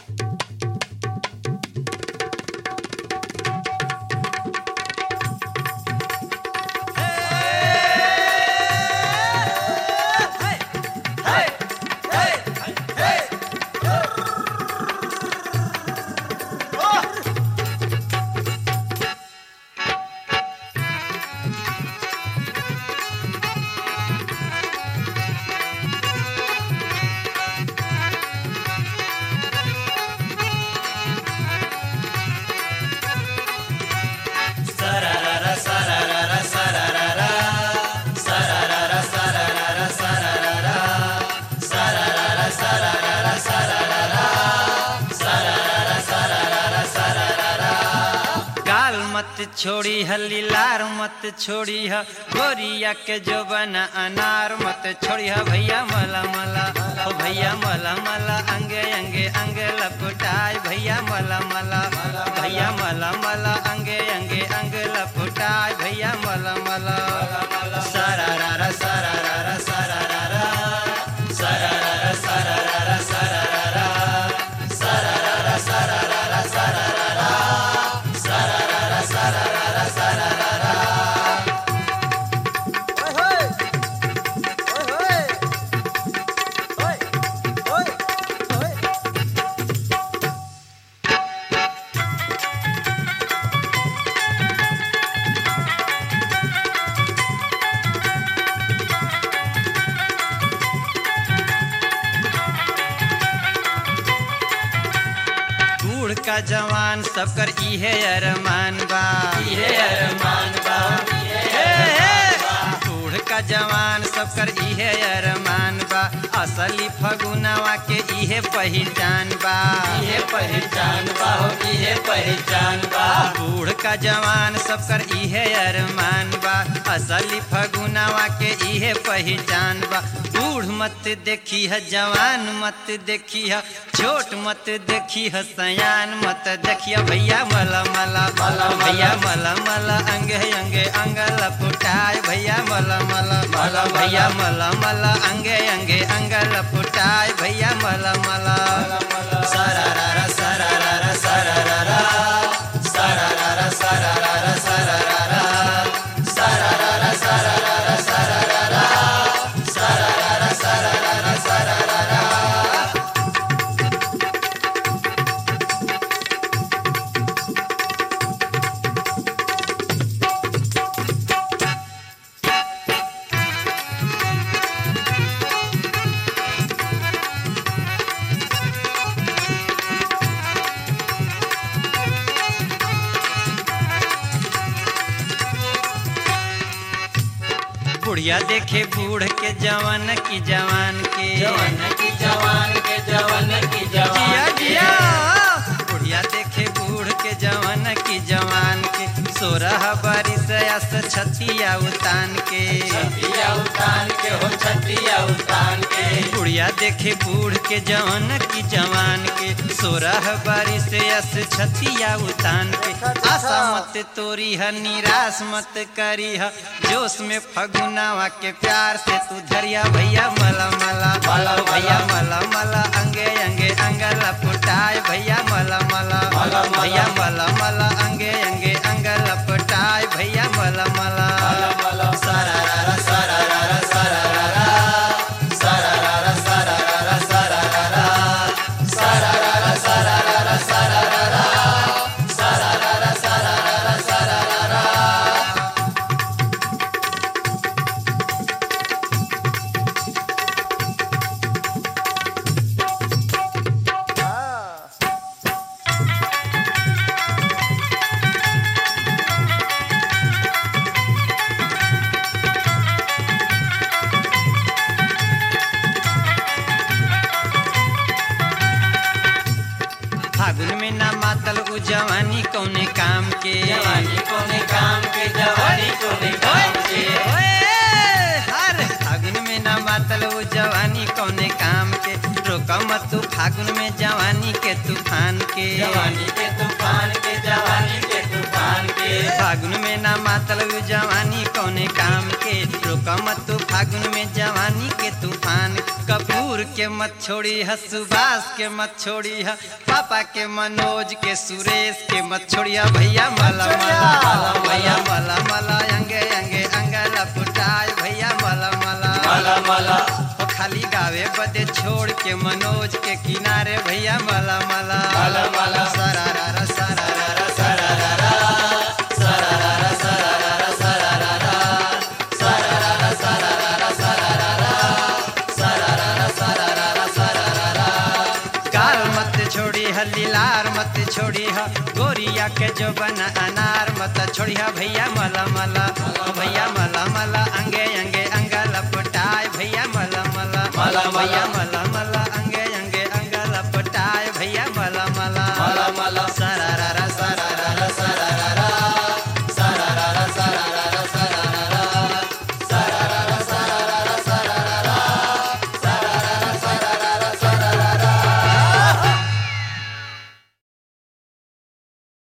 मत छोड़ी ह लीलार मत छोड़ी ह गोरिया के जो बना अनार मत छोड़ी ह भैया मला मला ओ भैया मला मला अंगे अंगे अंगे लपटाए भैया मला मला भैया मला मला अंगे अंगे अंगे लपटाए भैया मला मला सारा रा रा सारा रा रा सारा रा रा सारा रा रा सारा रा रा सारा रा रा सारा रा रा सारा रा रा सारा रा रा सारा रा रा सारा रा रा सारा रा रा बूढ़ का जवान सबकर इहे अरमान बा इहे अरमान बा बूढ़ का जवान सबकर इहे अरमान बा असली फगुनवा के इहे पहचान बा इहे पहचान बा हो इहे पहचान बा बूढ़ का जवान सबकर इहे अरमान बा असली फगुनवा के इहे पहचान बा बूढ़ मत देखी है जवान मत देखी है छोट मत देखी है सयान मत देखिए भैया मला मला मला भैया मला मला अंगे अंगे अंग लपटाए भैया मला मला मला भैया मला मला अंगे अंगे अंग लपटाए भैया मला मला सारा रा रा सारा रा रा सारा रा रा सारा रा रा सारा रा रा सारा रा रा सारा रा रा सारा रा रा सारा रा रा सारा रा रा सारा रा रा सारा रा रा बुढ़िया देखे बूढ़ के जवान की जवान के जवान की जवान के जवान की जवान जिया बुढ़िया देखे बूढ़ के जवान की जवान के 16 बरिस अस छतिया उतान के छतिया उतान के हो छतिया उतान के बुढ़िया देखे बूढ़ के जवान की जवान के 16 बरिस अस छतिया उतान के आशा मत तोरी है निराश मत करी है जोश में फगुनावा के प्यार से तू धरिया भैया मला मला मला भैया मला मला अंगे अंगे अंग लपटाए भैया मला मला मला भैया मला मला अंगे अंगे अंग लपटाए भैया मला मला मला सारा रा रा सारा रा रा सारा रा रा सारा रा रा सारा रा रा सारा रा रा सारा रा रा सारा रा रा सारा रा रा सारा रा रा सारा रा रा सारा रा रा फागुन में ना मातल उ जवानी कौने काम के जवानी कौने काम के जवानी कौने काम के हर फागुन में ना मातल उ जवानी कौने काम के रोका मत तू फागुन में जवानी के तूफान के जवानी के तूफान के जवानी के तूफान जवान के। फागुन में ना मतलब जवानी कौने काम के, रोका मत तू फागुन में जवानी के तूफान। कपूर के मत छोड़ी है, सुभाष के मत छोड़ी है, पापा के मनोज के सुरेश के मत छोड़िया भैया मला मला, भैया मला मला अंगे अंगे अंगा लपटाए भैया मला मला मला मला। ओ खाली गावे बदे छोड़ के मनोज के किनारे भैया मला मला मला मला। सरारा सरारा सरारा सरारा सरारा सरारा सरारा सरारा सरारा सरारा सरारा। गाल मत छोड़ी है, लीलार मत छोड़ी है, गोरिया के जो बना अनार मत छोड़ी है भैया मला मला, भैया मला मला अंगे अंगे अंगा लपटाए भैया मला मला मला मला। भैया